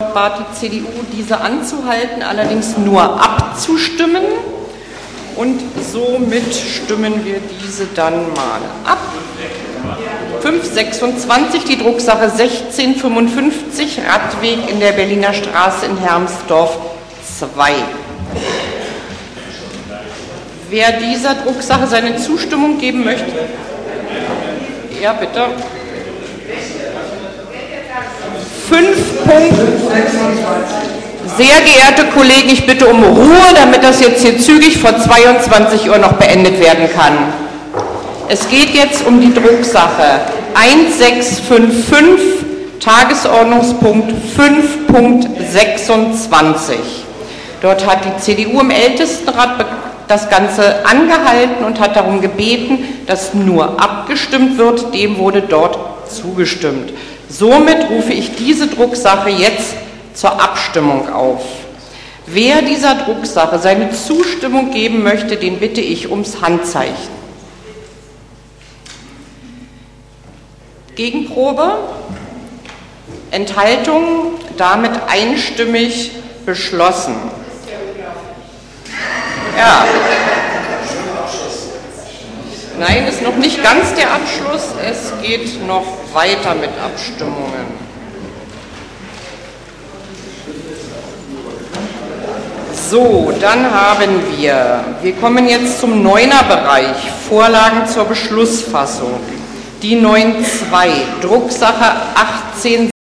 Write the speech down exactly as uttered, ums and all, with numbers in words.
bat die C D U, diese anzuhalten, allerdings nur abzustimmen. Und somit stimmen wir diese dann mal ab. fünf sechsundzwanzig, die Drucksache sechzehn fünfundfünfzig, Radweg in der Berliner Straße in Hermsdorf zwei. Wer dieser Drucksache seine Zustimmung geben möchte? Ja, bitte. Fünf Punkte. Sehr geehrte Kollegen, ich bitte um Ruhe, damit das jetzt hier zügig vor zweiundzwanzig Uhr noch beendet werden kann. Es geht jetzt um die Drucksache sechzehn fünfundfünfzig, Tagesordnungspunkt fünf Punkt sechsundzwanzig. Dort hat die C D U im Ältestenrat das Ganze angehalten und hat darum gebeten, dass nur abgestimmt wird. Dem wurde dort zugestimmt. Somit rufe ich diese Drucksache jetzt zur Abstimmung auf. Wer dieser Drucksache seine Zustimmung geben möchte, den bitte ich ums Handzeichen. Gegenprobe? Enthaltung? Damit einstimmig beschlossen. Ja. Nein, ist noch nicht ganz der Abschluss. Es geht noch weiter mit Abstimmungen. So, dann haben wir, wir kommen jetzt zum Neuner-Bereich, Vorlagen zur Beschlussfassung. Die neun zwei, Drucksache achtzehn